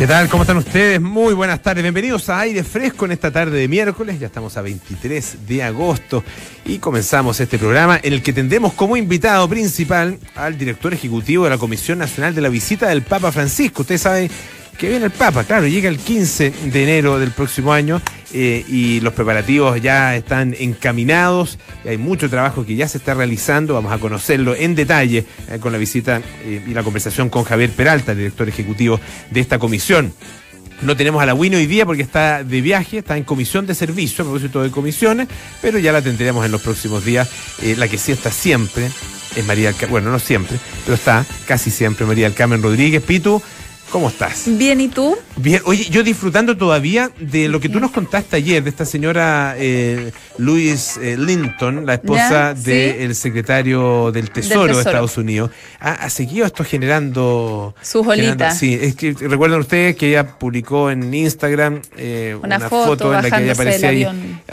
tal? ¿Cómo están ustedes? Muy buenas tardes. Bienvenidos a Aire Fresco en esta tarde de miércoles. Ya estamos a 23 de agosto y comenzamos este programa en el que tendremos como invitado principal al director ejecutivo de la Comisión Nacional de la Visita del Papa Francisco. Ustedes saben que viene el Papa, claro, llega el 15 de enero del próximo año y los preparativos ya están encaminados. Hay mucho trabajo que ya se está realizando. Vamos a conocerlo en detalle con la visita y la conversación con Javier Peralta, el director ejecutivo de esta comisión. No tenemos a la Winnie hoy día porque está de viaje, está en comisión de servicio, a propósito de comisiones, pero ya la tendremos en los próximos días. La que sí está siempre es María del Carmen, bueno, no siempre, pero está casi siempre María del Carmen Rodríguez. Pitu, ¿cómo estás? Bien, ¿y tú? Bien, oye, yo disfrutando todavía de lo que tú nos contaste ayer, de esta señora Louise Linton, la esposa del secretario del Tesoro de Estados Unidos. Ha seguido esto generando... sus olitas. Sí, es que recuerdan ustedes que ella publicó en Instagram una foto en la que ella aparecía ahí.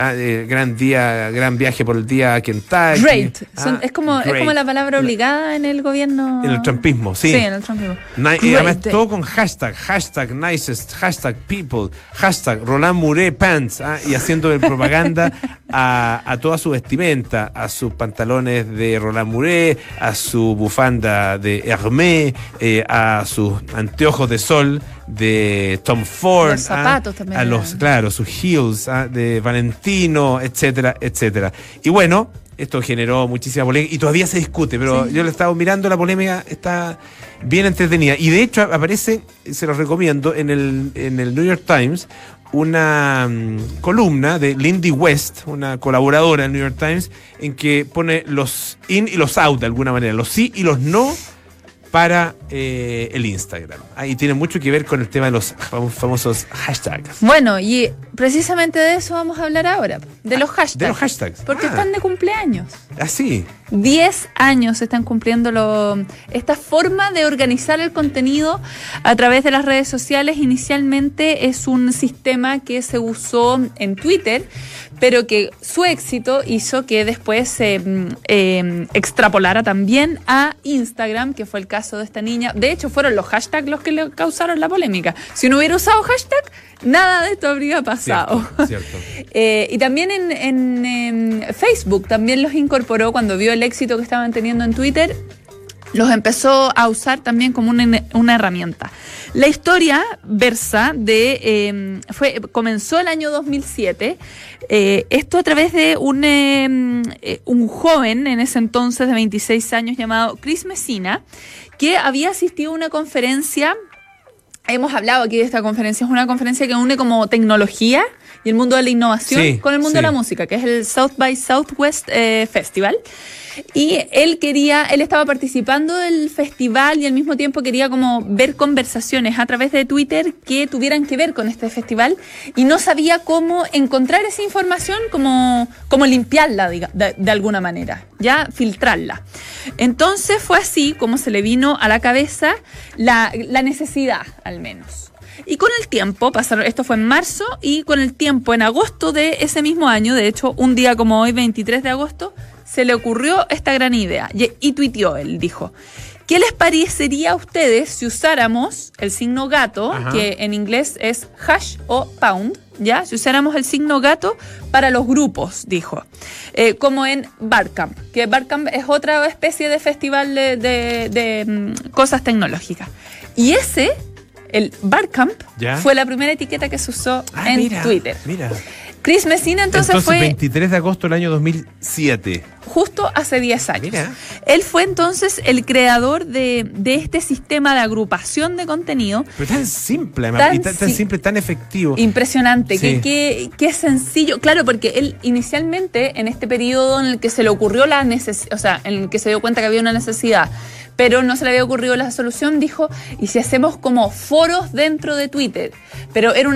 Gran viaje por el día a Kentucky. Great. Es como la palabra obligada en el gobierno. En el trumpismo, sí. Sí, en el trumpismo. Además, todo con hashtag nicest, hashtag people, hashtag Roland Mouret pants, y haciendo propaganda a toda su vestimenta, a sus pantalones de Roland Mouret, a su bufanda de Hermès, a sus anteojos de sol de Tom Ford, los zapatos también, a sus heels de Valentino, etcétera, etcétera. Y bueno, esto generó muchísima polémica y todavía se discute, pero sí, yo le estaba mirando, la polémica está bien entretenida. Y de hecho aparece, se los recomiendo, en el New York Times, una columna de Lindy West, una colaboradora del New York Times, en que pone los in y los out de alguna manera, los sí y los no para el Instagram. Y tiene mucho que ver con el tema de los famosos hashtags. Bueno, y precisamente de eso vamos a hablar ahora, de los hashtags. De los hashtags. Porque están de cumpleaños. ¿Así? 10 años se están cumpliendo esta forma de organizar el contenido a través de las redes sociales. Inicialmente es un sistema que se usó en Twitter, pero que su éxito hizo que después se extrapolara también a Instagram, que fue el caso de esta niña. De hecho, fueron los hashtags los que le causaron la polémica. Si no hubiera usado hashtag, nada de esto habría pasado. Cierto. Y también en Facebook también los incorporó cuando vio el éxito que estaban teniendo en Twitter. Los empezó a usar también como una herramienta. La historia versa comenzó el año 2007. Esto a través de un joven en ese entonces de 26 años llamado Chris Messina, que había asistido a una conferencia. Hemos hablado aquí de esta conferencia. Es una conferencia que une como tecnología y el mundo de la innovación con el mundo de la música, que es el South by Southwest Festival. Y él estaba participando del festival y al mismo tiempo quería como ver conversaciones a través de Twitter que tuvieran que ver con este festival y no sabía cómo encontrar esa información, como limpiarla de alguna manera, ya filtrarla. Entonces fue así como se le vino a la cabeza la necesidad, al menos. Y con el tiempo, esto fue en marzo, y con el tiempo, en agosto de ese mismo año, de hecho, un día como hoy, 23 de agosto, se le ocurrió esta gran idea y tuiteó, él dijo: ¿qué les parecería a ustedes si usáramos el signo gato, que en inglés es hash o pound, ¿ya? Si usáramos el signo gato para los grupos, dijo, como en Barcamp, que Barcamp es otra especie de festival de cosas tecnológicas. Y el Barcamp, fue la primera etiqueta que se usó en Twitter. Mira. Chris Messina entonces fue... 23 de agosto del año 2007. Justo hace 10 años. Mira. Él fue entonces el creador de este sistema de agrupación de contenido. Pero tan simple, además, tan simple, tan efectivo. Impresionante, sí. Qué sencillo. Claro, porque él inicialmente, en este periodo en el que se le ocurrió la necesidad, o sea, en el que se dio cuenta que había una necesidad, pero no se le había ocurrido la solución, dijo: ¿y si hacemos como foros dentro de Twitter? Pero era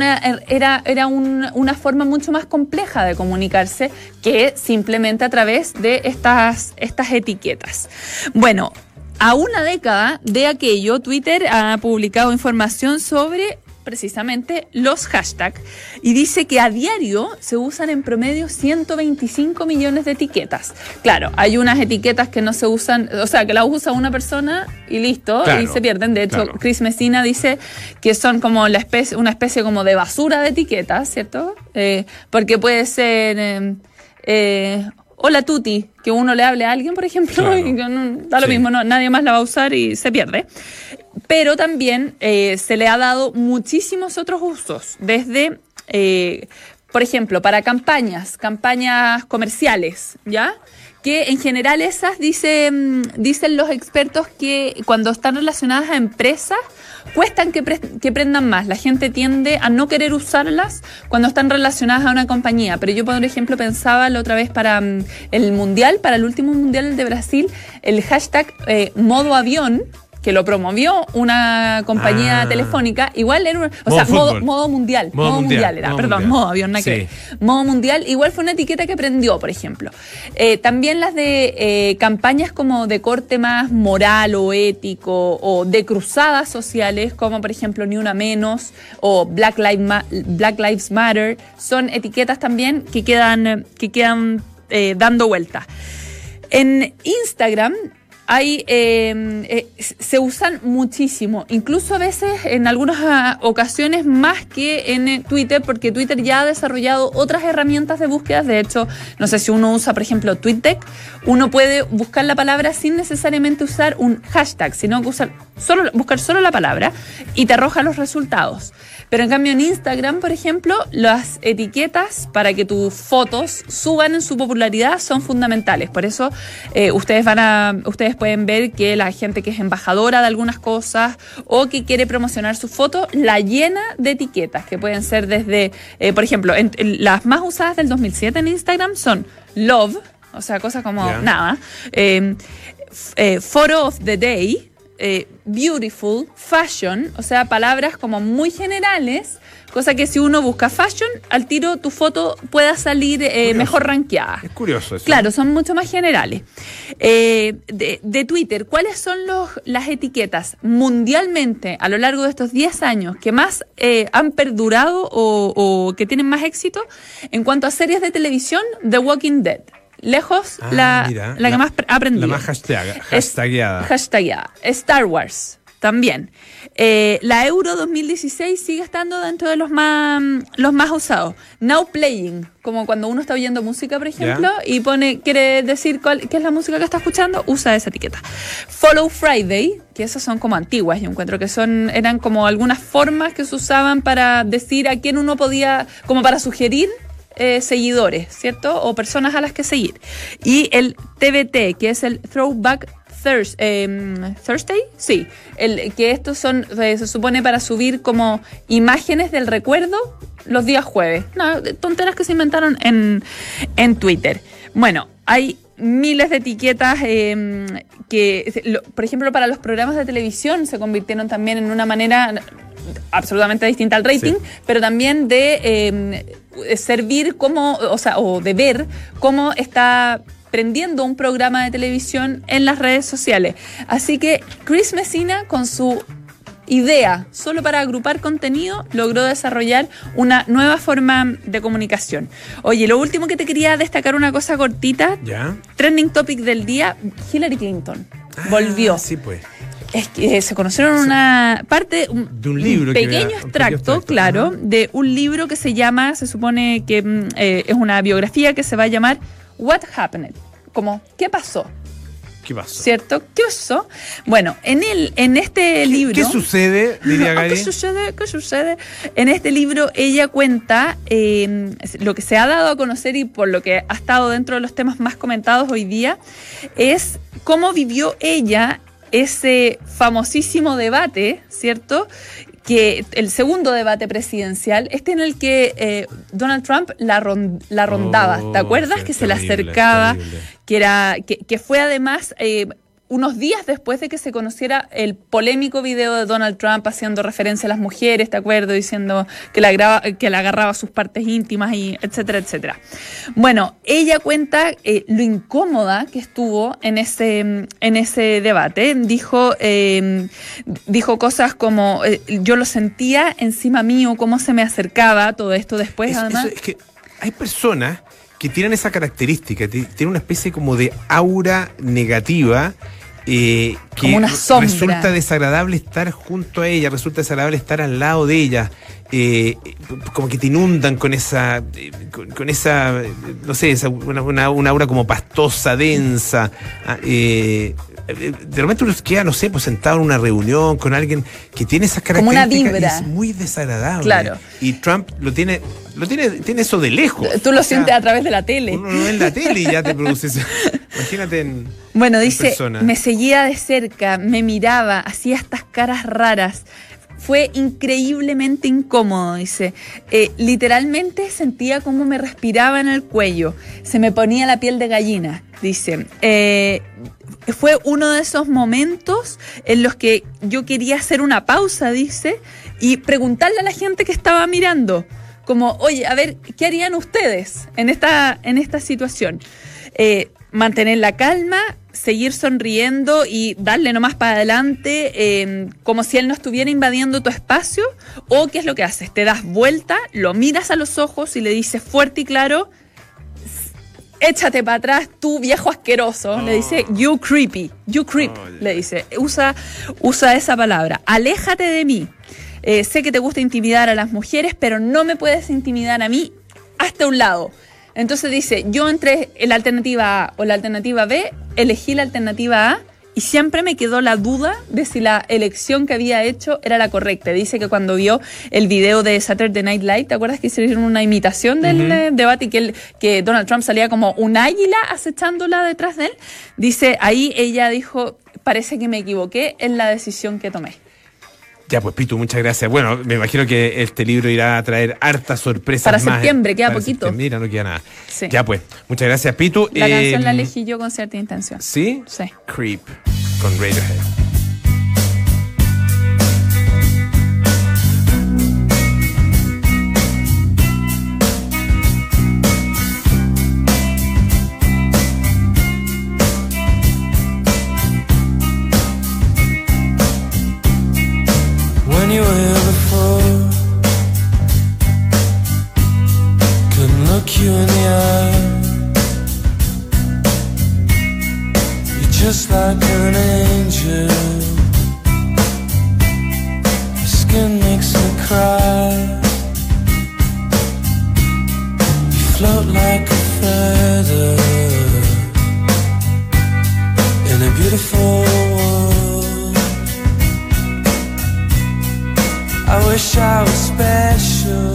una forma mucho más compleja de comunicarse que simplemente a través de estas etiquetas. Bueno, a una década de aquello, Twitter ha publicado información sobre precisamente los hashtags, y dice que a diario se usan en promedio 125 millones de etiquetas. Claro, hay unas etiquetas que no se usan, o sea, que las usa una persona y listo, claro, y se pierden. De hecho, claro, Chris Messina dice que son como una especie como de basura de etiquetas, ¿cierto? Porque puede ser... hola Tuti, que uno le hable a alguien, por ejemplo, claro, y que da lo mismo, nadie más la va a usar y se pierde. Pero también se le ha dado muchísimos otros usos, desde, por ejemplo, para campañas comerciales, ¿ya? Que en general esas dicen los expertos que cuando están relacionadas a empresas cuestan que prendan más. La gente tiende a no querer usarlas cuando están relacionadas a una compañía. Pero yo, por ejemplo, pensaba la otra vez para el mundial, para el último mundial de Brasil, el hashtag modo avión, que lo promovió una compañía telefónica, igual era modo mundial. Modo mundial era, perdón, modo avión, nada que ver. Modo mundial, igual fue una etiqueta que prendió, por ejemplo. También las de campañas como de corte más moral o ético, o de cruzadas sociales, como por ejemplo Ni Una Menos, o Black Lives Matter, son etiquetas también que quedan dando vueltas. En Instagram se usan muchísimo, incluso a veces en algunas ocasiones más que en Twitter, porque Twitter ya ha desarrollado otras herramientas de búsqueda. De hecho, no sé si uno usa, por ejemplo, TweetDeck, uno puede buscar la palabra sin necesariamente usar un hashtag, sino que buscar solo la palabra y te arroja los resultados. Pero en cambio en Instagram, por ejemplo, las etiquetas para que tus fotos suban en su popularidad son fundamentales. Por eso ustedes pueden ver que la gente que es embajadora de algunas cosas o que quiere promocionar su foto la llena de etiquetas, que pueden ser desde, por ejemplo, las más usadas del 2007 en Instagram son love, o sea, cosas como nada, photo of the day, beautiful, fashion, o sea, palabras como muy generales, cosa que si uno busca fashion, al tiro tu foto pueda salir mejor rankeada. Es curioso eso. Claro, son mucho más generales. De Twitter, ¿cuáles son las etiquetas mundialmente a lo largo de estos 10 años que más han perdurado o que tienen más éxito? En cuanto a series de televisión, The Walking Dead. Lejos, la que más ha aprendido. La más hashtagueada. Star Wars, también. La Euro 2016 sigue estando dentro de los más usados. Now Playing, como cuando uno está oyendo música, por ejemplo, y quiere decir qué es la música que está escuchando, usa esa etiqueta. Follow Friday, que esas son como antiguas, yo encuentro que eran como algunas formas que se usaban para decir a quién uno podía, como para sugerir seguidores, ¿cierto? O personas a las que seguir. Y el TBT, que es el Throwback Thursday, sí. Que estos son, se supone, para subir como imágenes del recuerdo los días jueves. No, tonteras que se inventaron en Twitter. Bueno, hay miles de etiquetas que, por ejemplo, para los programas de televisión se convirtieron también en una manera absolutamente distinta al rating, pero también de servir o de ver cómo está prendiendo un programa de televisión en las redes sociales. Así que Chris Messina, con su idea solo para agrupar contenido, logró desarrollar una nueva forma de comunicación. Oye, lo último que te quería destacar, una cosa cortita. ¿Ya? Trending topic del día, Hillary Clinton. Volvió. Sí, pues. Es que se conocieron una parte de un libro, un pequeño extracto, claro, de un libro que se llama, se supone que es una biografía que se va a llamar What Happened, como ¿qué pasó? ¿Qué pasó? ¿Cierto? ¿Qué pasó? Bueno, en este libro... ¿Qué sucede, diría Gary? ¿Qué sucede? En este libro ella cuenta lo que se ha dado a conocer y por lo que ha estado dentro de los temas más comentados hoy día, es cómo vivió ella ese famosísimo debate, ¿cierto?, que el segundo debate presidencial, en el que Donald Trump la rondaba, ¿te acuerdas? Que se le acercaba, que fue además unos días después de que se conociera el polémico video de Donald Trump haciendo referencia a las mujeres, ¿te acuerdas? Diciendo que le agarraba sus partes íntimas, y etcétera, etcétera. Bueno, ella cuenta lo incómoda que estuvo en ese debate. Dijo cosas como, yo lo sentía encima mío, cómo se me acercaba, todo esto después, además. Es que hay personas que tienen esa característica, tienen una especie como de aura negativa, que como una sombra. Resulta desagradable estar junto a ella, resulta desagradable estar al lado de ella, como que te inundan con esa, no sé, una aura como pastosa, densa. De repente uno queda, no sé, pues sentado en una reunión con alguien que tiene esas características. Como una vibra. Es muy desagradable. Claro. Y Trump tiene eso de lejos. Tú lo sientes a través de la tele. Uno lo ve en la tele y ya te produce eso. Imagínate Bueno, dice, persona. Me seguía de cerca, me miraba, hacía estas caras raras. Fue increíblemente incómodo, dice. Literalmente sentía como me respiraba en el cuello. Se me ponía la piel de gallina, dice. Fue uno de esos momentos en los que yo quería hacer una pausa, dice, y preguntarle a la gente que estaba mirando, como, oye, a ver, ¿qué harían ustedes en esta situación? Mantener la calma, seguir sonriendo y darle nomás para adelante, como si él no estuviera invadiendo tu espacio, o ¿qué es lo que haces? Te das vuelta, lo miras a los ojos y le dices fuerte y claro, échate para atrás, tú viejo asqueroso. Le dice, you creepy, you creep, le dice. Usa esa palabra. Aléjate de mí. Sé que te gusta intimidar a las mujeres, pero no me puedes intimidar a mí. Hazte a un lado. Entonces dice, yo entre la alternativa A o la alternativa B, elegí la alternativa A y siempre me quedó la duda de si la elección que había hecho era la correcta. Dice que cuando vio el video de Saturday Night Live, ¿te acuerdas que hicieron una imitación del debate y que Donald Trump salía como un águila acechándola detrás de él? Dice, ahí ella dijo, parece que me equivoqué en la decisión que tomé. Ya, pues, Pitu, muchas gracias. Bueno, me imagino que este libro irá a traer hartas sorpresas para más. Septiembre, queda poquito. Mira, no queda nada. Sí. Ya, pues, muchas gracias, Pitu. La canción la elegí yo con cierta intención. ¿Sí? Sí. Creep, con Radiohead. You were here before, couldn't look you in the eye. You're just like an angel, your skin makes me cry. You float like a feather in a beautiful world. I wish I was special.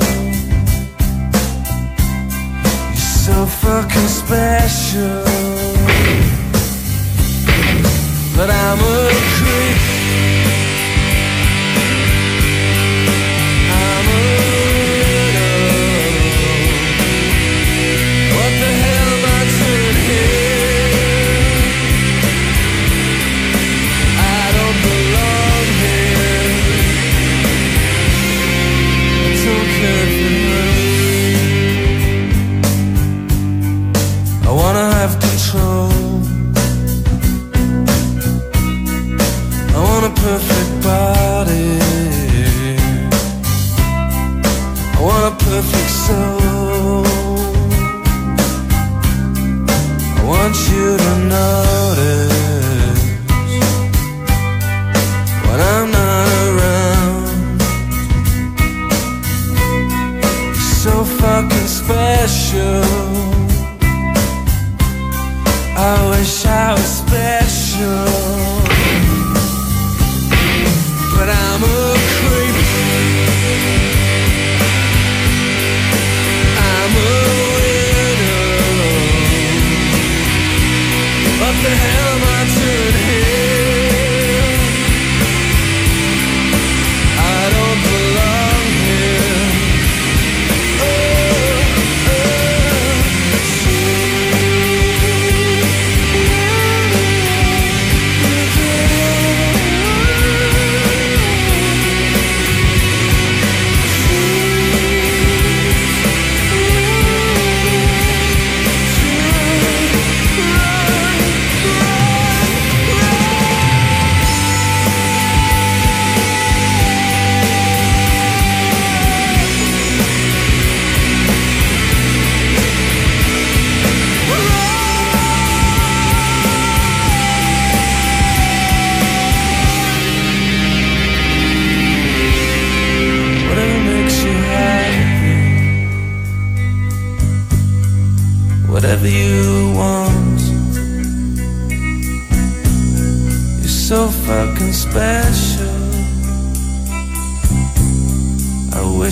You're so fucking special. But I'm a creep. I'm a weirdo. What the hell am I doing here? I don't belong here. I wanna have control.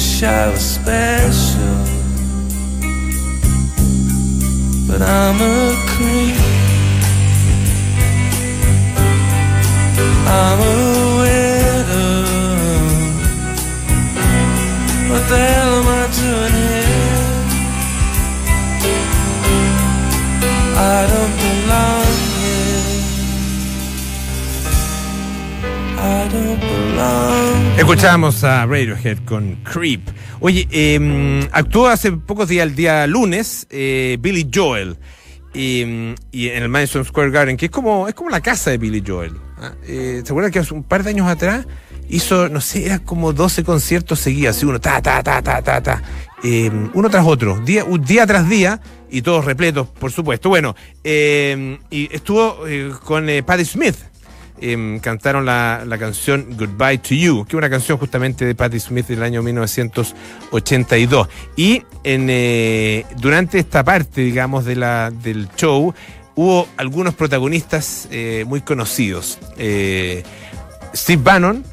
wish I was special, but I'm a creep. I'm a widow. What the hell am I doing here? I don't belong here. I don't belong. Escuchamos a Radiohead con Creep. Oye, actuó hace pocos días, el día lunes, Billy Joel. Y en el Madison Square Garden, que es como la casa de Billy Joel. ¿Se acuerdan que hace un par de años atrás hizo, no sé, era como 12 conciertos seguidos, así uno, uno tras otro, día tras día, y todos repletos, por supuesto. Bueno, y estuvo con Patti Smith. Cantaron la canción Goodbye to You, que es una canción justamente de Patti Smith del año 1982. Y durante esta parte, digamos, del show, hubo algunos protagonistas muy conocidos. Steve Bannon,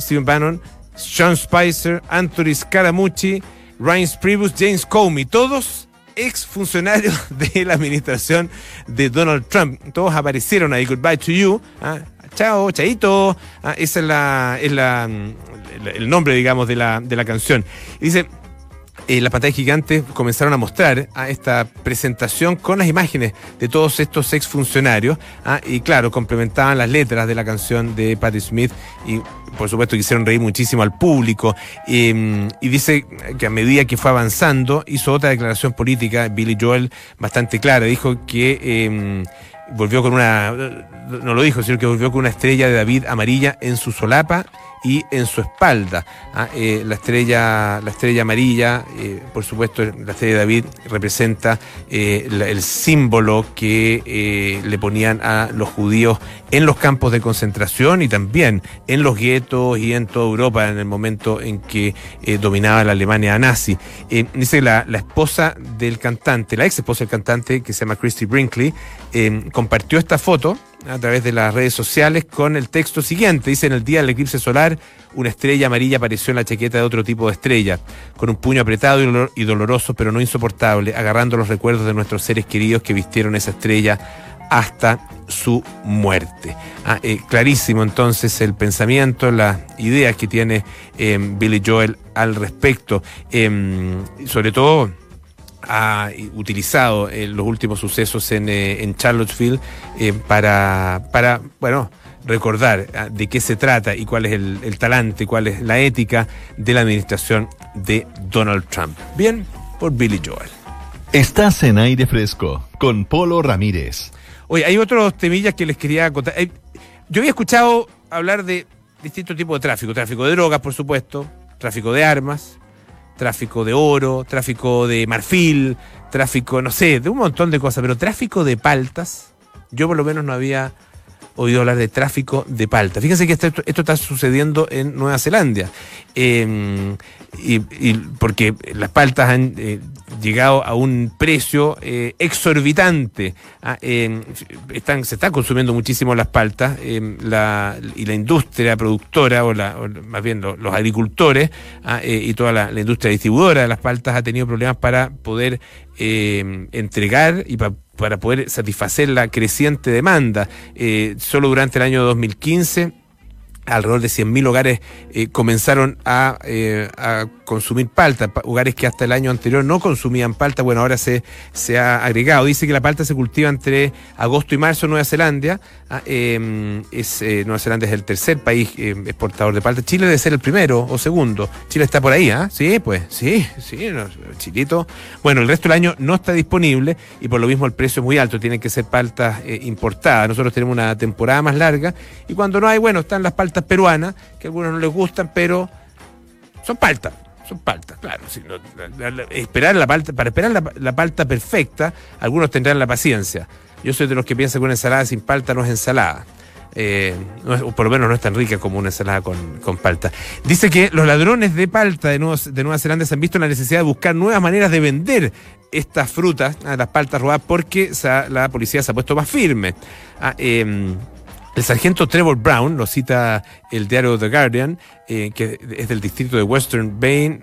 Sean Spicer, Anthony Scaramucci, Reince Priebus, James Comey, todos ex funcionarios de la administración de Donald Trump. Todos aparecieron ahí, Goodbye to You. Chao, chaito. Ese es el nombre, digamos, de la canción. Y dice, las pantallas gigantes comenzaron a mostrar esta presentación con las imágenes de todos estos exfuncionarios, y claro, complementaban las letras de la canción de Patti Smith y por supuesto quisieron reír muchísimo al público, y dice que a medida que fue avanzando hizo otra declaración política, Billy Joel, bastante clara. Dijo que volvió con no lo dijo, sino que volvió con una estrella de David amarilla en su solapa y en su espalda. La estrella amarilla, por supuesto, la estrella de David representa el símbolo que le ponían a los judíos en los campos de concentración y también en los guetos y en toda Europa en el momento en que dominaba la Alemania nazi. Dice la esposa del cantante, la ex esposa del cantante, que se llama Christy Brinkley, compartió esta foto a través de las redes sociales con el texto siguiente. Dice: en el día del eclipse solar, una estrella amarilla apareció en la chaqueta de otro tipo de estrella, con un puño apretado y doloroso, pero no insoportable, agarrando los recuerdos de nuestros seres queridos que vistieron esa estrella hasta su muerte. Clarísimo entonces el pensamiento, las ideas que tiene Billy Joel al respecto. Sobre todo ha utilizado los últimos sucesos en Charlottesville para recordar de qué se trata y cuál es el talante, cuál es la ética de la administración de Donald Trump. Bien, por Billy Joel. Estás en Aire Fresco con Polo Ramírez. Oye, hay otros temillas que les quería contar. Yo había escuchado hablar de distintos tipos de tráfico. Tráfico de drogas, por supuesto, tráfico de armas, tráfico de oro, tráfico de marfil, tráfico, no sé, de un montón de cosas, pero tráfico de paltas, yo por lo menos no había oído hablar de tráfico de palta. Fíjense que esto está sucediendo en Nueva Zelanda, y porque las paltas han llegado a un precio exorbitante. Se están consumiendo muchísimo las paltas, y la industria productora, o más bien los agricultores, y toda la industria distribuidora de las paltas ha tenido problemas para poder entregar y para poder satisfacer la creciente demanda. Solo durante el año 2015 alrededor de 100.000 hogares comenzaron a consumir palta, hogares que hasta el año anterior no consumían palta. Bueno, ahora se ha agregado. Dice que la palta se cultiva entre agosto y marzo en Nueva Zelanda. Nueva Zelanda es el tercer país exportador de palta. Chile debe ser el primero o segundo. Chile está por ahí, Sí, pues, sí, Chilito. Bueno, el resto del año no está disponible y por lo mismo el precio es muy alto. Tienen que ser paltas importadas. Nosotros tenemos una temporada más larga y cuando no hay, bueno, están las paltas peruanas, que a algunos no les gustan, pero son paltas, claro. Para esperar la palta perfecta, algunos tendrán la paciencia. Yo soy de los que piensan que una ensalada sin palta no es ensalada. O por lo menos no es tan rica como una ensalada con palta. Dice que los ladrones de palta de Nueva Zelanda se han visto la necesidad de buscar nuevas maneras de vender estas frutas, las paltas robadas, porque la policía se ha puesto más firme. El sargento Trevor Brown, lo cita el diario The Guardian, que es del distrito de Western Bay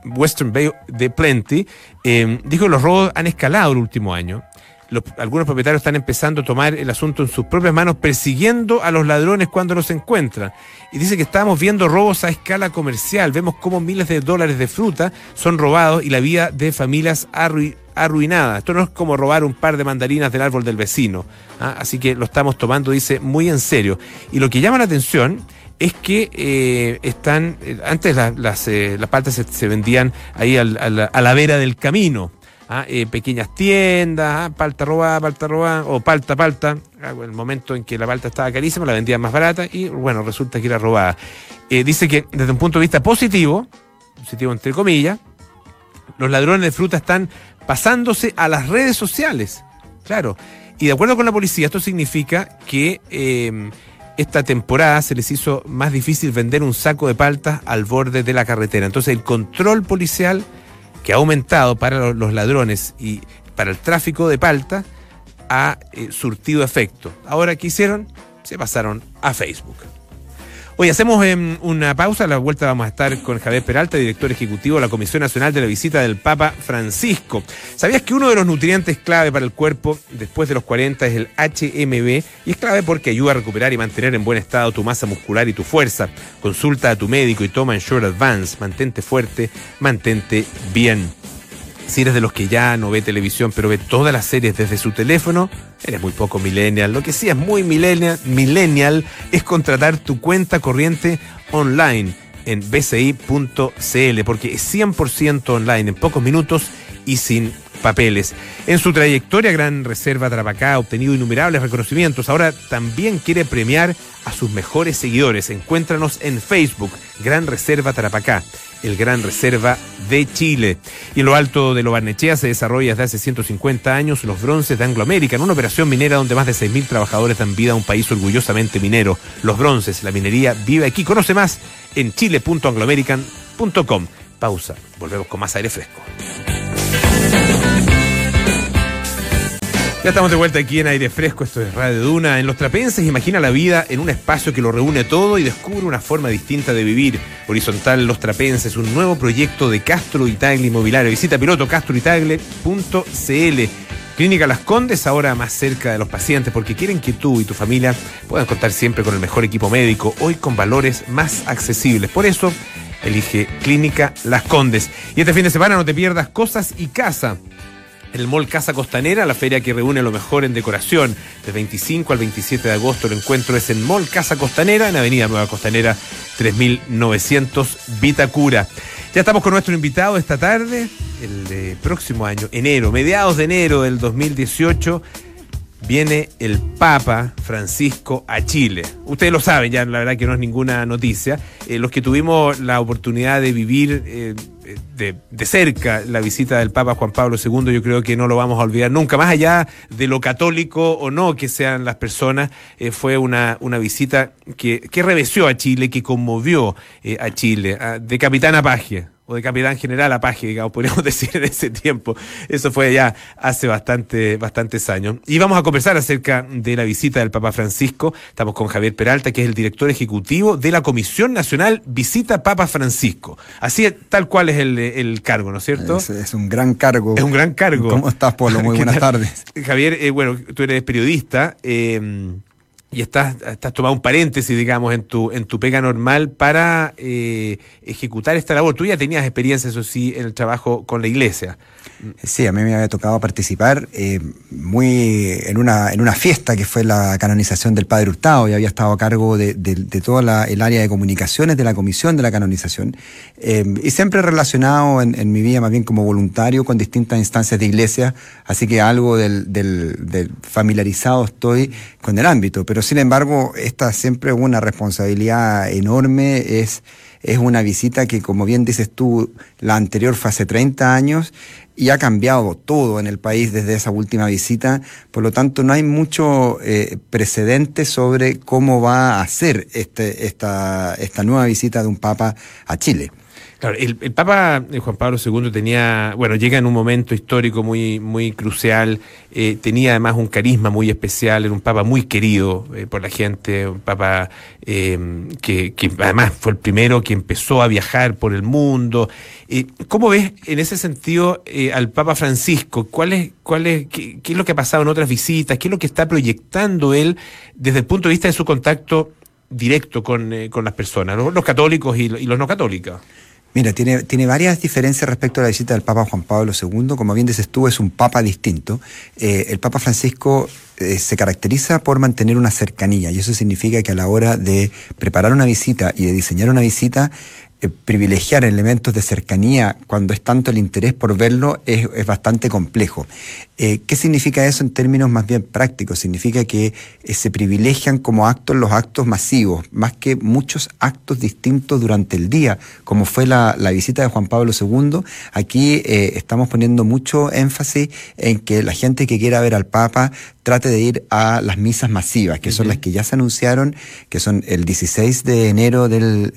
de Plenty, dijo que los robos han escalado el último año. Algunos propietarios están empezando a tomar el asunto en sus propias manos, persiguiendo a los ladrones cuando los encuentran. Y dice que estamos viendo robos a escala comercial. Vemos cómo miles de dólares de fruta son robados y la vida de familias arruinada. Esto no es como robar un par de mandarinas del árbol del vecino. Así que lo estamos tomando, dice, muy en serio. Y lo que llama la atención es que antes las paltas se vendían ahí a la vera del camino. Pequeñas tiendas, palta robada, o palta. En el momento en que la palta estaba carísima, la vendían más barata y, bueno, resulta que era robada. Dice que desde un punto de vista positivo entre comillas, los ladrones de fruta están pasándose a las redes sociales. Claro. Y de acuerdo con la policía, esto significa que esta temporada se les hizo más difícil vender un saco de paltas al borde de la carretera. Entonces, el control policial que ha aumentado para los ladrones y para el tráfico de palta ha surtido efecto. Ahora, ¿qué hicieron? Se pasaron a Facebook. Hoy hacemos una pausa. A la vuelta vamos a estar con Javier Peralta, director ejecutivo de la Comisión Nacional de la Visita del Papa Francisco. ¿Sabías que uno de los nutrientes clave para el cuerpo después de los 40 es el HMB? Y es clave porque ayuda a recuperar y mantener en buen estado tu masa muscular y tu fuerza. Consulta a tu médico y toma Ensure Advance. Mantente fuerte, mantente bien. Si eres de los que ya no ve televisión, pero ve todas las series desde su teléfono, eres muy poco millennial. Lo que sí es muy millennial es contratar tu cuenta corriente online en bci.cl, porque es 100% online, en pocos minutos y sin papeles. En su trayectoria, Gran Reserva Tarapacá ha obtenido innumerables reconocimientos. Ahora también quiere premiar a sus mejores seguidores. Encuéntranos en Facebook, Gran Reserva Tarapacá, el Gran Reserva de Chile. Y en lo alto de Lo Barnechea se desarrolla desde hace 150 años los bronces de Anglo American, una operación minera donde más de 6.000 trabajadores dan vida a un país orgullosamente minero. Los bronces, la minería vive aquí. Conoce más en chile.angloamerican.com. Pausa, volvemos con más aire fresco. Ya estamos de vuelta aquí en Aire Fresco, esto es Radio Duna. En Los Trapenses imagina la vida en un espacio que lo reúne todo y descubre una forma distinta de vivir. Horizontal Los Trapenses, un nuevo proyecto de Castro y Tagle Inmobiliario. Visita piloto castroytagle.cl. Clínica Las Condes, ahora más cerca de los pacientes, porque quieren que tú y tu familia puedan contar siempre con el mejor equipo médico, hoy con valores más accesibles. Por eso, elige Clínica Las Condes. Y este fin de semana no te pierdas Cosas y Casa en el Mall Casa Costanera, la feria que reúne lo mejor en decoración. Del 25 al 27 de agosto el encuentro es en Mall Casa Costanera, en Avenida Nueva Costanera 3900 Vitacura. Ya estamos con nuestro invitado esta tarde, el próximo año, mediados de enero del 2018, viene el Papa Francisco a Chile. Ustedes lo saben, ya la verdad que no es ninguna noticia. Los que tuvimos la oportunidad de vivir de cerca la visita del Papa Juan Pablo II, yo creo que no lo vamos a olvidar nunca, más allá de lo católico o no que sean las personas. Fue una visita que reveció a Chile, que conmovió a Chile, de capitán a paje, o de capitán general a paje, digamos, podríamos decir en ese tiempo. Eso fue ya hace bastantes años. Y vamos a conversar acerca de la visita del Papa Francisco. Estamos con Javier Peralta, que es el director ejecutivo de la Comisión Nacional Visita Papa Francisco. Así es, tal cual es el cargo, ¿no es cierto? Es un gran cargo. Es un gran cargo. ¿Cómo estás, Polo? Muy buenas tardes. Javier, bueno, tú eres periodista, y estás tomando un paréntesis, digamos, en tu pega normal para ejecutar esta labor. Tú ya tenías experiencia, eso sí, en el trabajo con la iglesia. Sí, a mí me había tocado participar en una fiesta que fue la canonización del Padre Hurtado, y había estado a cargo de toda el área de comunicaciones de la comisión de la canonización, y siempre relacionado en mi vida más bien como voluntario con distintas instancias de iglesia, así que algo del familiarizado estoy con el ámbito, pero sin embargo esta siempre una responsabilidad enorme. Es una visita que, como bien dices tú, la anterior fue hace 30 años y ha cambiado todo en el país desde esa última visita. Por lo tanto, no hay mucho precedente sobre cómo va a ser esta nueva visita de un papa a Chile. Claro, el Papa Juan Pablo II llega en un momento histórico muy, muy crucial, tenía además un carisma muy especial, era un Papa muy querido por la gente, un Papa que además fue el primero que empezó a viajar por el mundo. ¿Cómo ves en ese sentido al Papa Francisco? ¿Qué es lo que ha pasado en otras visitas? ¿Qué es lo que está proyectando él desde el punto de vista de su contacto directo con las personas, los católicos y los no católicos? Mira, tiene varias diferencias respecto a la visita del Papa Juan Pablo II. Como bien dices tú, es un Papa distinto. El Papa Francisco se caracteriza por mantener una cercanía, y eso significa que a la hora de preparar una visita y de diseñar una visita, privilegiar elementos de cercanía cuando es tanto el interés por verlo es bastante complejo. ¿Qué significa eso en términos más bien prácticos? Significa que se privilegian como actos los actos masivos, más que muchos actos distintos durante el día, como fue la visita de Juan Pablo II. Aquí estamos poniendo mucho énfasis en que la gente que quiera ver al Papa trate de ir a las misas masivas, que son las que ya se anunciaron, que son el 16 de enero del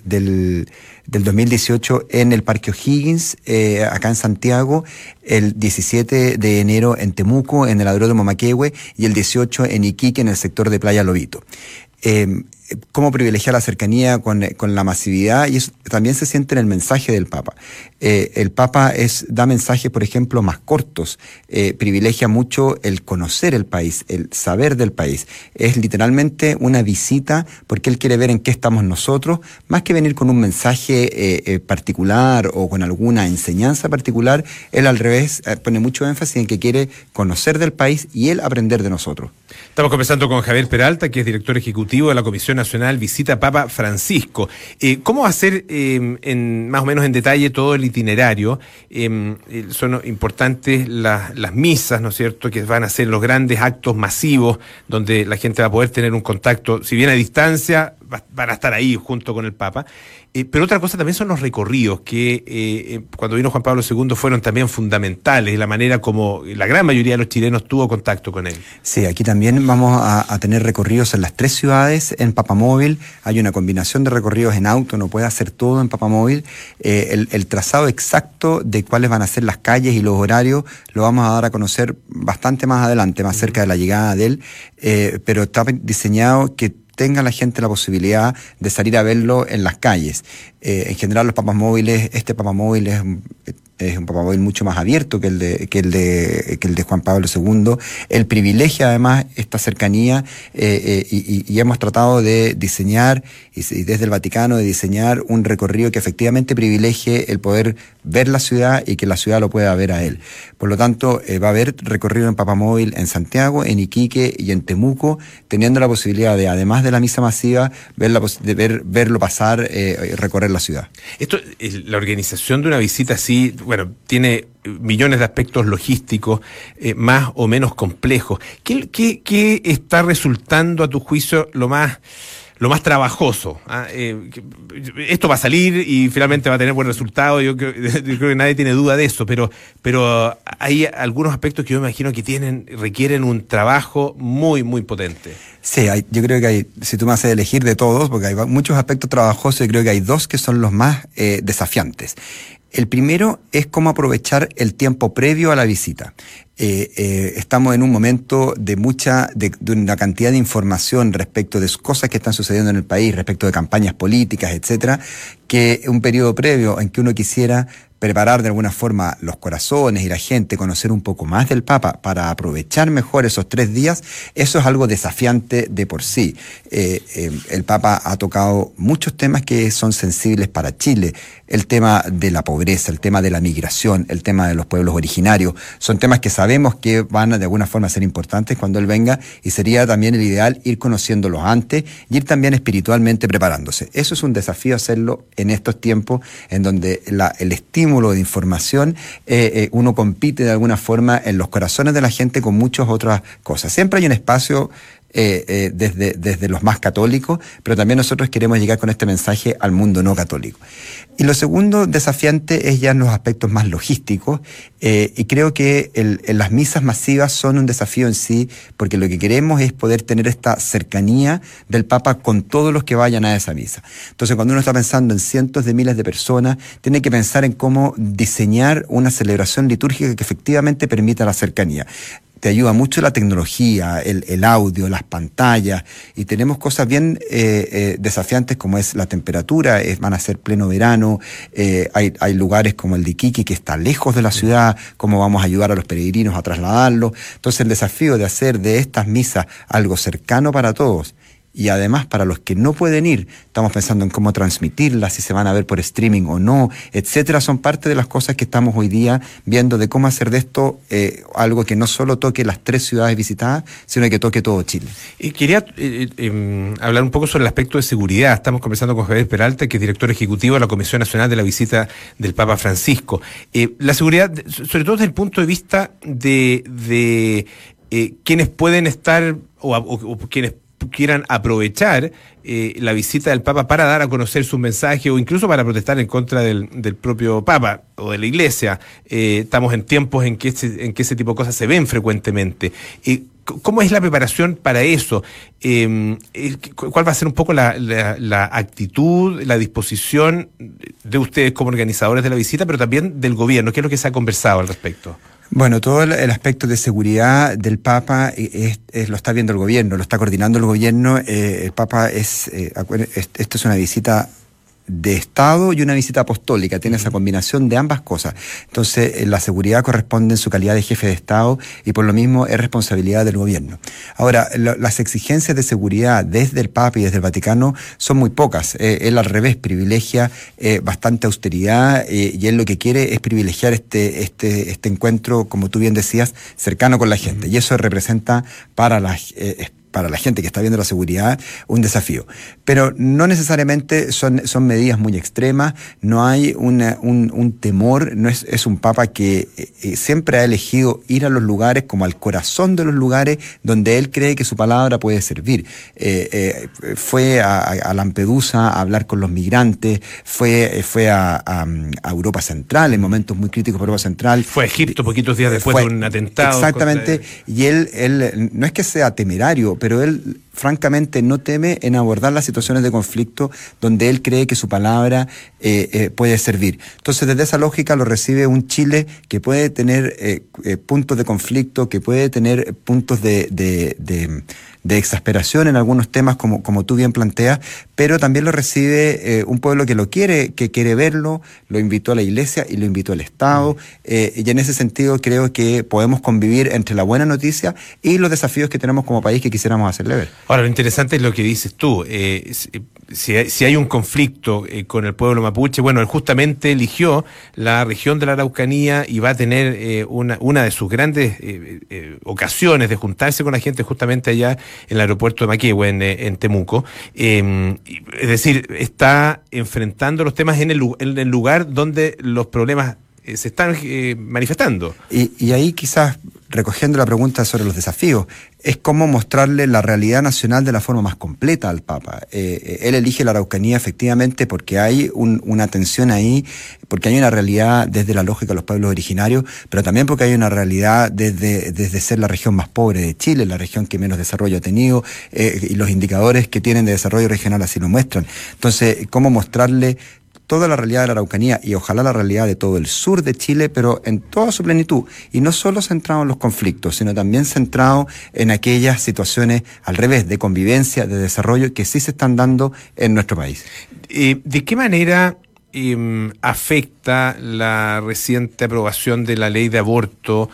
2018 en el Parque O'Higgins, acá en Santiago, el 17 de enero en Temuco, en el Aeródromo Maquehue, y el 18 en Iquique, en el sector de Playa Lobito. Cómo privilegiar la cercanía con la masividad, y eso también se siente en el mensaje del Papa. El Papa da mensajes, por ejemplo, más cortos, privilegia mucho el conocer el país, el saber del país. Es literalmente una visita porque él quiere ver en qué estamos nosotros, más que venir con un mensaje particular o con alguna enseñanza particular. Él al revés pone mucho énfasis en que quiere conocer del país y él aprender de nosotros. Estamos conversando con Javier Peralta, que es director ejecutivo de la Comisión Nacional Visita Papa Francisco. ¿Cómo va a ser más o menos en detalle todo el itinerario? Son importantes las misas, ¿no es cierto?, que van a ser los grandes actos masivos donde la gente va a poder tener un contacto, si bien a distancia, van a estar ahí junto con el Papa. Pero otra cosa también son los recorridos que cuando vino Juan Pablo II fueron también fundamentales, la manera como la gran mayoría de los chilenos tuvo contacto con él. Sí, aquí también vamos a tener recorridos en las 3 ciudades en Papamóvil. Hay una combinación de recorridos en auto, no puede hacer todo en Papamóvil. El trazado exacto de cuáles van a ser las calles y los horarios lo vamos a dar a conocer bastante más adelante, más cerca de la llegada de él, pero está diseñado que tenga la gente la posibilidad de salir a verlo en las calles. En general los papas móviles, este Papa Móvil es un Papa Móvil mucho más abierto que el de Juan Pablo II. Él privilegia además esta cercanía y hemos tratado de diseñar, y desde el Vaticano, de diseñar un recorrido que efectivamente privilegie el poder ver la ciudad y que la ciudad lo pueda ver a él. Por lo tanto, va a haber recorrido en Papa Móvil en Santiago, en Iquique y en Temuco, teniendo la posibilidad de, además de la misa masiva, verlo pasar y recorrer la ciudad. La organización de una visita así, tiene millones de aspectos logísticos más o menos complejos. ¿Qué está resultando a tu juicio lo más trabajoso? Esto va a salir y finalmente va a tener buen resultado. Yo creo que nadie tiene duda de eso, pero hay algunos aspectos que yo me imagino que requieren un trabajo muy, muy potente. Sí, yo creo que si tú me haces elegir de todos, porque hay muchos aspectos trabajosos, yo creo que hay 2 que son los más desafiantes. El primero es cómo aprovechar el tiempo previo a la visita. Estamos en un momento de una cantidad de información respecto de cosas que están sucediendo en el país, respecto de campañas políticas, etcétera, que un periodo previo en que uno quisiera preparar de alguna forma los corazones y la gente, conocer un poco más del Papa para aprovechar mejor esos 3 días, eso es algo desafiante de por sí. El Papa ha tocado muchos temas que son sensibles para Chile. El tema de la pobreza, el tema de la migración, el tema de los pueblos originarios, son temas que sabemos que van de alguna forma a ser importantes cuando él venga, y sería también el ideal ir conociéndolos antes y ir también espiritualmente preparándose. Eso es un desafío hacerlo en estos tiempos en donde el estímulo de información, uno compite de alguna forma en los corazones de la gente con muchas otras cosas. Siempre hay un espacio desde los más católicos, pero también nosotros queremos llegar con este mensaje al mundo no católico. Y lo segundo desafiante es ya en los aspectos más logísticos, y creo que en las misas masivas son un desafío en sí, porque lo que queremos es poder tener esta cercanía del Papa con todos los que vayan a esa misa. Entonces, cuando uno está pensando en cientos de miles de personas, tiene que pensar en cómo diseñar una celebración litúrgica que efectivamente permita la cercanía. Te ayuda mucho la tecnología, el audio, las pantallas, y tenemos cosas bien desafiantes como es la temperatura, van a ser pleno verano, hay lugares como el de Iquique que está lejos de la ciudad, cómo vamos a ayudar a los peregrinos a trasladarlos. Entonces el desafío de hacer de estas misas algo cercano para todos, y además para los que no pueden ir, estamos pensando en cómo transmitirlas, si se van a ver por streaming o no, etcétera, son parte de las cosas que estamos hoy día viendo de cómo hacer de esto algo que no solo toque las 3 ciudades visitadas, sino que toque todo Chile. Y quería hablar un poco sobre el aspecto de seguridad. Estamos conversando con Javier Peralta, que es director ejecutivo de la Comisión Nacional de la Visita del Papa Francisco. La seguridad, sobre todo desde el punto de vista de quienes pueden estar o quienes quieran aprovechar la visita del Papa para dar a conocer su mensaje o incluso para protestar en contra del propio Papa o de la Iglesia. Estamos en tiempos en que ese tipo de cosas se ven frecuentemente. ¿Cómo es la preparación para eso? ¿Cuál va a ser un poco la actitud, la disposición de ustedes como organizadores de la visita, pero también del gobierno? ¿Qué es lo que se ha conversado al respecto? Bueno, todo el aspecto de seguridad del Papa lo está viendo el gobierno, lo está coordinando el gobierno. El Papa esto es una visita de Estado y una visita apostólica, tiene esa combinación de ambas cosas. Entonces, la seguridad corresponde en su calidad de jefe de Estado y por lo mismo es responsabilidad del gobierno. Ahora, las exigencias de seguridad desde el Papa y desde el Vaticano son muy pocas. Él al revés privilegia bastante austeridad y él lo que quiere es privilegiar este encuentro, como tú bien decías, cercano con la gente. Y eso representa para la gente que está viendo la seguridad, un desafío. Pero no necesariamente son medidas muy extremas, no hay un temor, no es un Papa que siempre ha elegido ir a los lugares como al corazón de los lugares donde él cree que su palabra puede servir. Fue a Lampedusa a hablar con los migrantes, fue a Europa Central, en momentos muy críticos para Europa Central. Fue a Egipto poquitos días después de un atentado. Exactamente, y él no es que sea temerario, pero él francamente no teme en abordar las situaciones de conflicto donde él cree que su palabra puede servir. Entonces, desde esa lógica lo recibe un Chile que puede tener puntos de conflicto, que puede tener puntos de exasperación en algunos temas, como tú bien planteas, pero también lo recibe un pueblo que lo quiere, que quiere verlo, lo invitó a la Iglesia y lo invitó al Estado, y en ese sentido creo que podemos convivir entre la buena noticia y los desafíos que tenemos como país que quisiéramos hacerle ver. Ahora, lo interesante es lo que dices tú. Si hay un conflicto con el pueblo mapuche, bueno, él justamente eligió la región de la Araucanía y va a tener una de sus grandes ocasiones de juntarse con la gente justamente allá en el aeropuerto de Maquehue, en Temuco. Es decir, está enfrentando los temas en el lugar donde los problemas se están manifestando. Y ahí quizás, recogiendo la pregunta sobre los desafíos, es cómo mostrarle la realidad nacional de la forma más completa al Papa. Él elige la Araucanía efectivamente porque hay una tensión ahí, porque hay una realidad desde la lógica de los pueblos originarios, pero también porque hay una realidad desde ser la región más pobre de Chile, la región que menos desarrollo ha tenido, y los indicadores que tienen de desarrollo regional así lo muestran. Entonces, cómo mostrarle toda la realidad de la Araucanía y ojalá la realidad de todo el sur de Chile, pero en toda su plenitud, y no solo centrado en los conflictos, sino también centrado en aquellas situaciones al revés, de convivencia, de desarrollo, que sí se están dando en nuestro país. ¿De qué manera afecta la reciente aprobación de la ley de aborto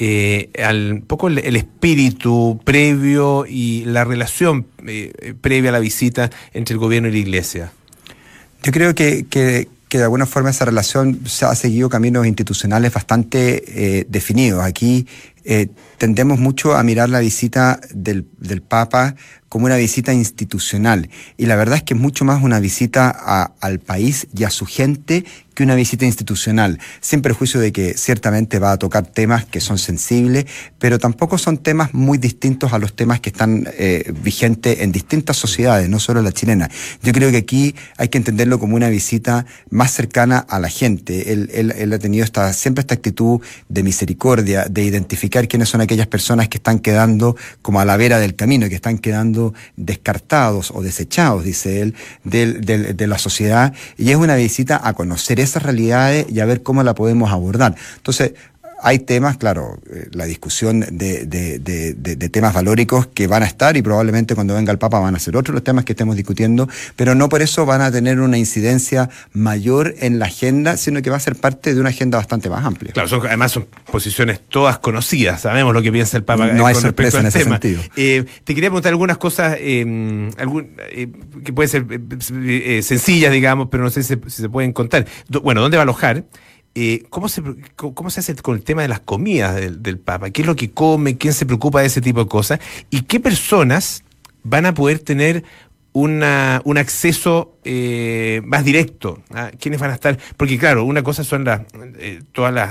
al poco el espíritu previo y la relación previa a la visita entre el gobierno y la Iglesia? Yo creo que de alguna forma esa relación se ha seguido caminos institucionales bastante definidos. Aquí tendemos mucho a mirar la visita del Papa como una visita institucional, y la verdad es que es mucho más una visita al país y a su gente que una visita institucional, sin perjuicio de que ciertamente va a tocar temas que son sensibles, pero tampoco son temas muy distintos a los temas que están vigentes en distintas sociedades, no solo la chilena. Yo creo que aquí hay que entenderlo como una visita más cercana a la gente. Él ha tenido siempre esta actitud de misericordia, de identificar quiénes son aquellas personas que están quedando como a la vera del camino, que están quedando descartados o desechados, dice él, de la sociedad, y es una visita a conocer esas realidades y a ver cómo la podemos abordar. Entonces, hay temas, claro, la discusión de temas valóricos que van a estar, y probablemente cuando venga el Papa van a ser otros los temas que estemos discutiendo, pero no por eso van a tener una incidencia mayor en la agenda, sino que va a ser parte de una agenda bastante más amplia. Claro, además son posiciones todas conocidas, sabemos lo que piensa el Papa. No hay con sorpresa en ese tema. sentido. Te quería preguntar algunas cosas que pueden ser sencillas, digamos, pero no sé si se pueden contar. Bueno, ¿dónde va a alojar? ¿Cómo se hace con el tema de las comidas del Papa? ¿Qué es lo que come? ¿Quién se preocupa de ese tipo de cosas? ¿Y qué personas van a poder tener un acceso más directo? ¿Quiénes van a estar? Porque claro, una cosa son todas las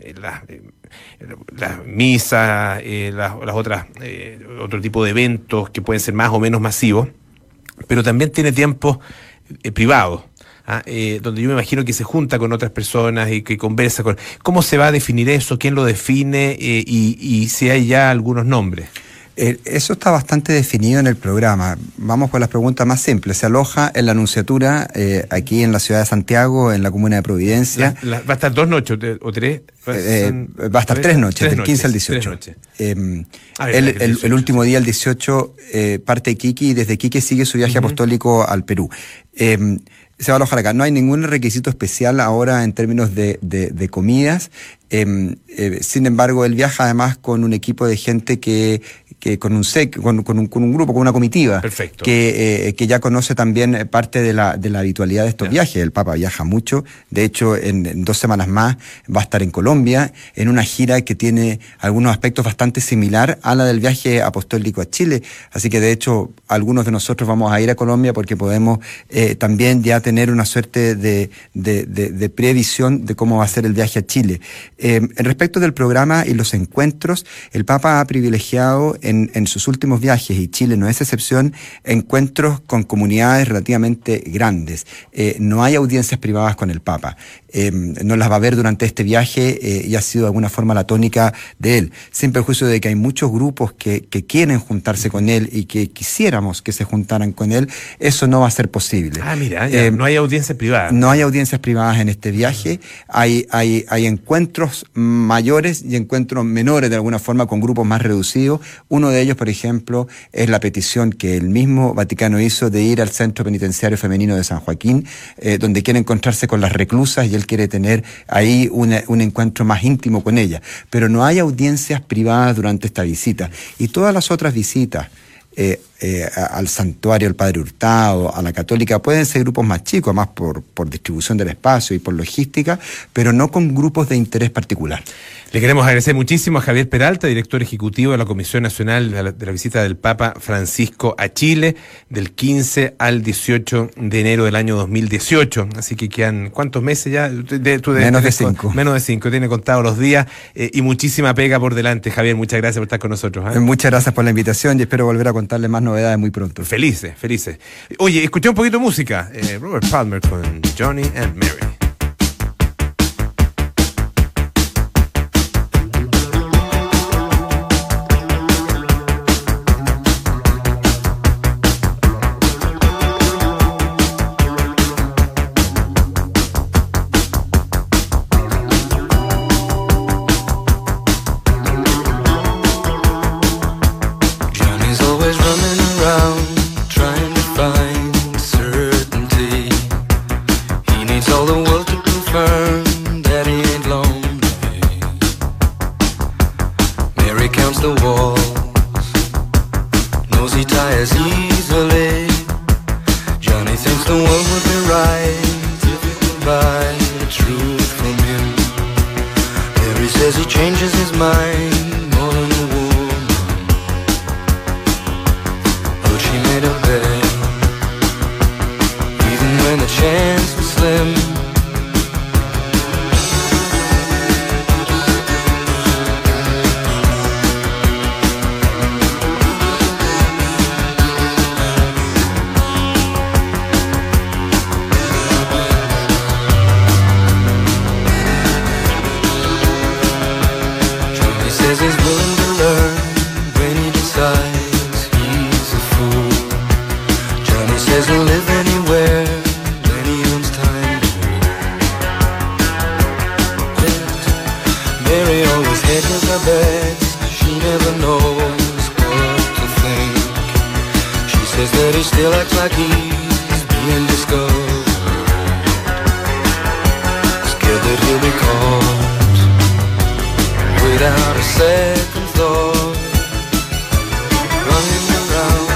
misas, las otras, otro tipo de eventos que pueden ser más o menos masivos, pero también tiene tiempos privados. Donde yo me imagino que se junta con otras personas y que conversa con... ¿Cómo se va a definir eso? ¿Quién lo define? Y si hay ya algunos nombres. Eso está bastante definido en el programa. Vamos por las preguntas más simples. Se aloja en la Nunciatura, aquí en la ciudad de Santiago, en la comuna de Providencia. ¿Va a estar 2 noches o 3? Va a estar 3 noches, del 15 al 18. El último día, el 18, parte de Iquique, y desde Iquique sigue su viaje apostólico al Perú. Se va a alojar acá. No hay ningún requisito especial ahora en términos de comidas. Sin embargo, él viaja además con un equipo de gente que con un grupo, con una comitiva. Perfecto. Que ya conoce también parte de la habitualidad de estos viajes. El Papa viaja mucho. De hecho, en 2 semanas más va a estar en Colombia, en una gira que tiene algunos aspectos bastante similar a la del viaje apostólico a Chile. Así que, de hecho, algunos de nosotros vamos a ir a Colombia porque podemos también ya tener una suerte de previsión de cómo va a ser el viaje a Chile. Respecto del programa y los encuentros, el Papa ha privilegiado en sus últimos viajes, y Chile no es excepción, encuentros con comunidades relativamente grandes. No hay audiencias privadas con el Papa. No las va a ver durante este viaje y ha sido de alguna forma la tónica de él, sin perjuicio de que hay muchos grupos que quieren juntarse con él y que quisiéramos que se juntaran con él. Eso no va a ser posible. Mira, no hay audiencias privadas. No hay audiencias privadas en este viaje. Hay encuentros mayores y encuentros menores de alguna forma con grupos más reducidos. Uno de ellos, por ejemplo, es la petición que el mismo Vaticano hizo de ir al Centro Penitenciario Femenino de San Joaquín, donde quiere encontrarse con las reclusas, y él quiere tener ahí un encuentro más íntimo con ellas. Pero no hay audiencias privadas durante esta visita. Y todas las otras visitas, al santuario del Padre Hurtado, a la Católica, pueden ser grupos más chicos, además por distribución del espacio y por logística, pero no con grupos de interés particular. Le queremos agradecer muchísimo a Javier Peralta, director ejecutivo de la Comisión Nacional de la visita del Papa Francisco a Chile, del 15 al 18 de enero del año 2018. Así que quedan, ¿cuántos meses ya? Menos de 5. Menos de 5, tiene contado los días, y muchísima pega por delante. Javier, muchas gracias por estar con nosotros. Muchas gracias por la invitación y espero volver a contarles más novedades muy pronto. Felices. Oye, escuché un poquito de música. Robert Palmer con Johnny and Mary. All the Mary always hedges her bets, she never knows what to think. She says that he still acts like he's being discovered, scared that he'll be caught without a second thought, running around.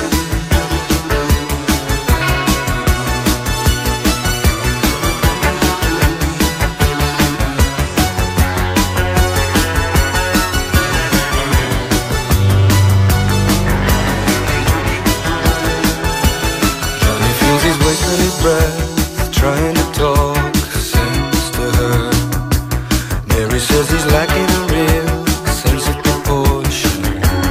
Wasting his breath, trying to talk sense to her. Mary says he's lacking a real sense of proportion.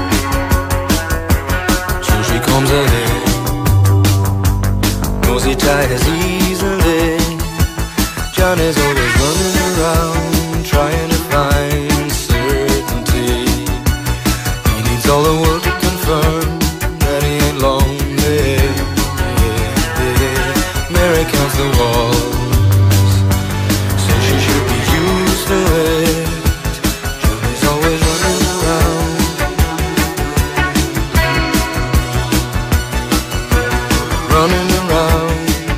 So she comes ahead, knows he tires easily. John is always running around, trying to find certainty. He needs all the world to confirm that he ain't lonely. Mary counts the walls, says she should be used to it. Johnny's always running around, running around.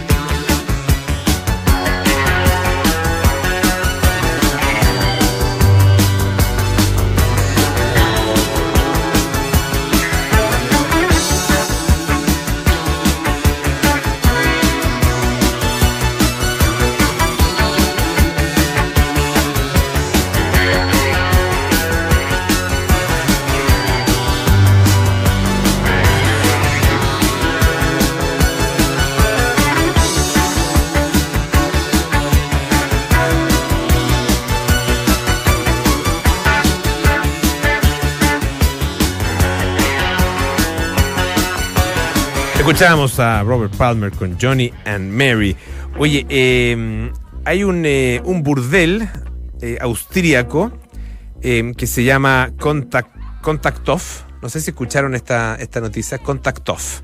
Escuchamos a Robert Palmer con Johnny and Mary. Oye, hay un burdel austríaco que se llama Kontakthof. No sé si escucharon esta noticia, Kontakthof.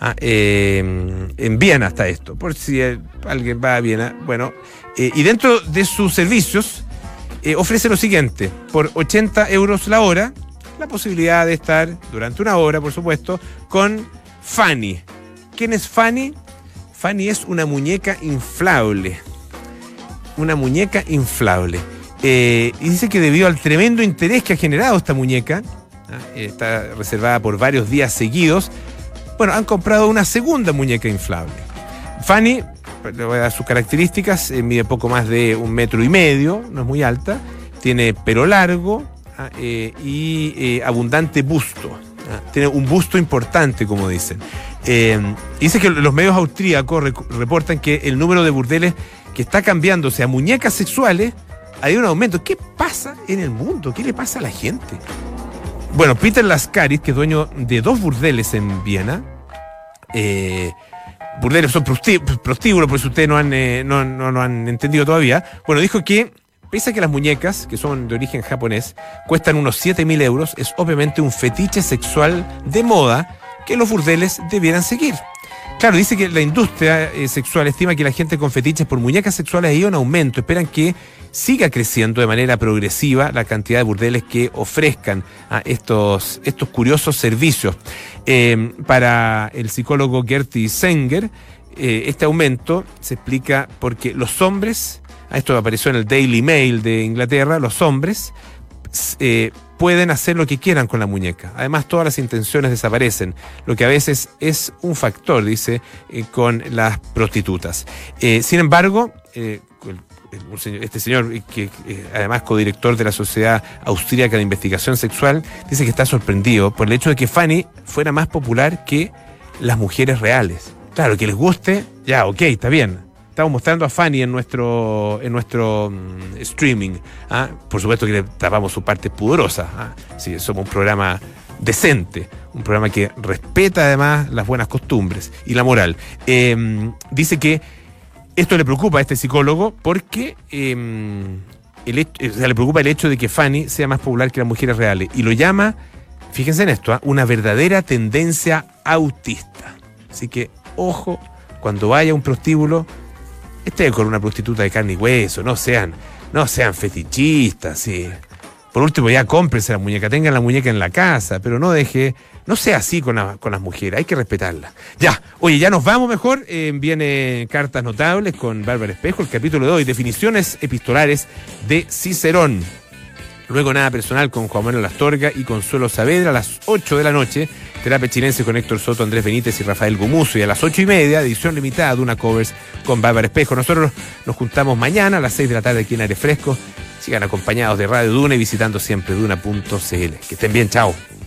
En Viena está esto, por si alguien va a Viena. Bueno, y dentro de sus servicios ofrece lo siguiente: por 80 euros la hora, la posibilidad de estar durante una hora, por supuesto, con Fanny. ¿Quién es Fanny? Fanny es una muñeca inflable. Una muñeca inflable. Y dice que debido al tremendo interés que ha generado esta muñeca, está reservada por varios días seguidos, bueno, han comprado una segunda muñeca inflable. Fanny, le voy a dar sus características, mide poco más de 1,5 metros, no es muy alta, tiene pelo largo y abundante busto. Tiene un busto importante, como dicen. Dice que los medios austríacos reportan que el número de burdeles que está cambiándose a muñecas sexuales hay un aumento. ¿Qué pasa en el mundo? ¿Qué le pasa a la gente? Bueno, Peter Laskaris, que es dueño de 2 burdeles en Viena, burdeles son prostíbulos, por si ustedes no han entendido todavía, bueno, dijo que pese a que las muñecas, que son de origen japonés, cuestan unos 7.000 euros, es obviamente un fetiche sexual de moda que los burdeles debieran seguir. Claro, dice que la industria sexual estima que la gente con fetiches por muñecas sexuales ha ido en aumento. Esperan que siga creciendo de manera progresiva la cantidad de burdeles que ofrezcan a estos curiosos servicios. Para el psicólogo Gertie Sanger, este aumento se explica porque los hombres, esto apareció en el Daily Mail de Inglaterra, los hombres pueden hacer lo que quieran con la muñeca. Además, todas las intenciones desaparecen, lo que a veces es un factor, dice, con las prostitutas. Sin embargo, este señor, que además codirector de la Sociedad Austríaca de Investigación Sexual, dice que está sorprendido por el hecho de que Fanny fuera más popular que las mujeres reales. Claro, que les guste, ya, ok, está bien. Estamos mostrando a Fanny en nuestro streaming. Por supuesto que le tapamos su parte pudorosa. Sí, somos un programa decente, un programa que respeta además las buenas costumbres y la moral. Dice que esto le preocupa a este psicólogo porque le preocupa el hecho de que Fanny sea más popular que las mujeres reales. Y lo llama, fíjense en esto, una verdadera tendencia autista. Así que, ojo, cuando vaya a un prostíbulo, esté con una prostituta de carne y hueso, no sean fetichistas, sí. Por último, ya cómprense la muñeca, tengan la muñeca en la casa, pero no sea así con las mujeres, hay que respetarlas. Ya, oye, ya nos vamos mejor. Viene Cartas Notables con Bárbara Espejo, el capítulo de hoy, definiciones epistolares de Cicerón. Luego Nada Personal con Juan Manuel Astorga y Consuelo Saavedra a las 8 de la noche. Terapia Chilense con Héctor Soto, Andrés Benítez y Rafael Gumuzo. Y a las 8:30, edición limitada de Una Covers con Bárbara Espejo. Nosotros nos juntamos mañana a las 6 de la tarde aquí en Aire Fresco. Sigan acompañados de Radio Duna y visitando siempre duna.cl. Que estén bien, chao.